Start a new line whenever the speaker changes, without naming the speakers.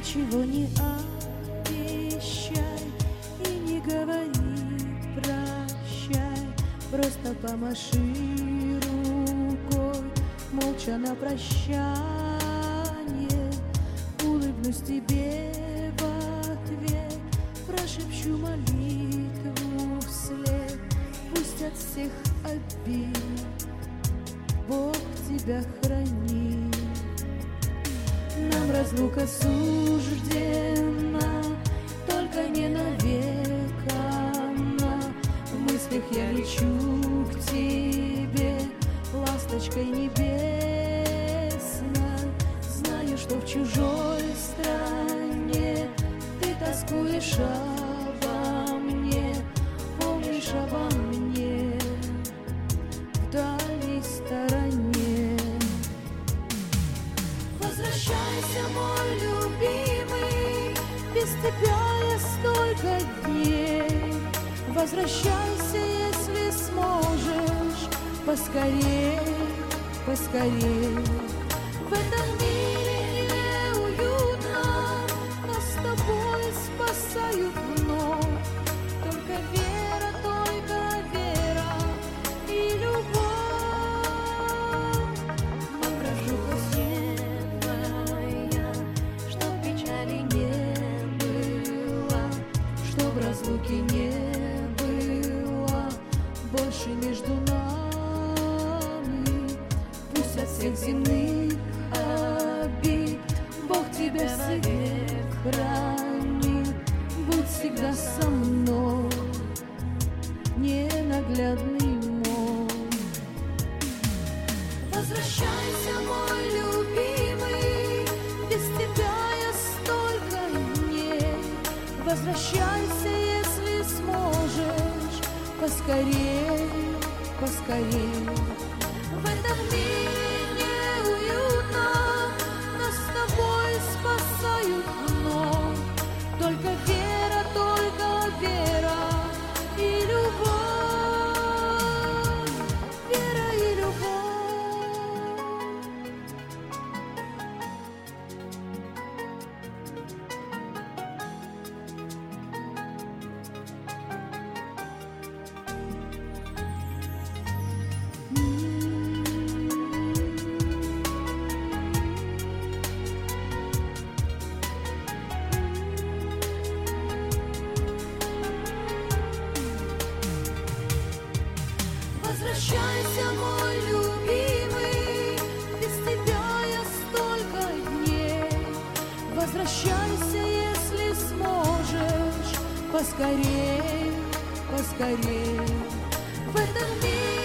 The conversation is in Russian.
Ничего не обещай и не говори прощай, просто помаши рукой, молча на прощание. Улыбнусь тебе в ответ, прошепчу молитву вслед. Пусть от всех обид Бог тебя хранит. Нам разлука суждена, только не навек она. В мыслях я лечу к тебе, ласточкой небесной. Знаю, что в чужой стране ты тоскуешь обо мне, помнишь обо мне в дальней стороне. Возвращайся, мой любимый, без тебя я столько дней. Возвращайся, если сможешь, поскорей, поскорей. В этом мире неуютно, нас с тобой спасают вновь. Только вера и любовь. Мы прожуха светлая, чтоб печали не было, чтоб разлуки не было больше между нами. Пусть от всех земных обид Бог тебя всегда хранит. Будь всегда со мной, ненаглядный мой. Возвращайся, мой любимый, без тебя я столько дней. Возвращайся, если сможешь, поскорей, поскорей. В этом мире неуютно, нас с тобой спасают вновь. Только вера и любовь, вера и любовь. Возвращайся, мой любимый, без тебя я столько дней. Возвращайся, если сможешь, поскорей, поскорей. В этом мире